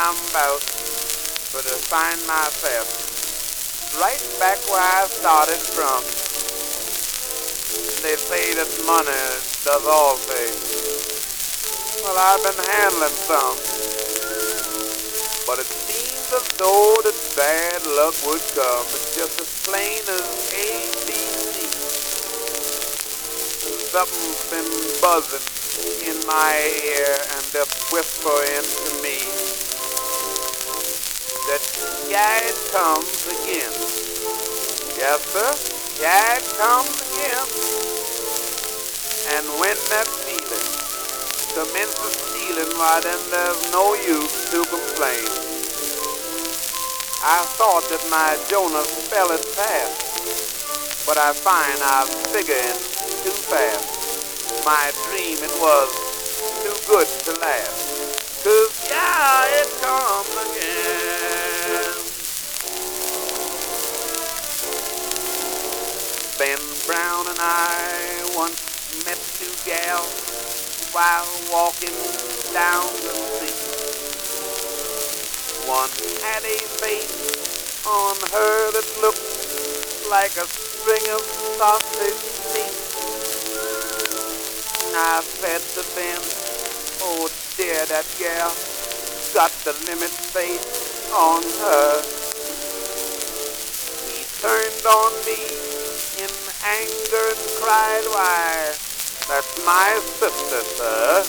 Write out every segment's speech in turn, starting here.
I'm about for to find myself right back where I started from. They say that money does all things. Well, I've been handling some, but it seems as though that bad luck would come. It's just as plain as ABC. Something's been buzzing in my ear and just whispering to me that here it comes again. Yes, sir, here it comes again. And when that feeling commences stealing, why then there's no use to complain. I thought that my Jonah spell it fast, but I find I'm figuring too fast. My dream, it was too good to last. 'Cause yeah, it comes again. Ben Brown and I once met two gals while walking down the street. One had a face on her that looked like a string of sausage meat. I said to Ben, oh dear, that gal got the limit face on her. He turned on me in anger and cried, why, that's my sister, sir.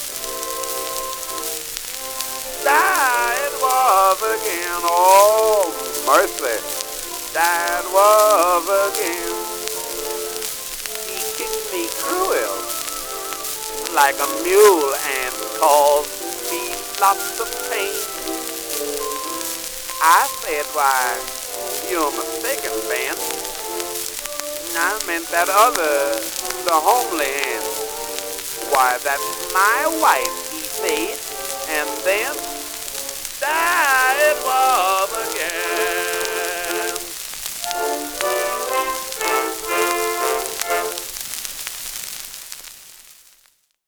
That it was again, oh mercy, that was again. He kicked me cruel like a mule and caused me lots of pain. I said, why, you're mistaken, Ben. I meant that other, the homely hand. Why, that's my wife, he said, and then, that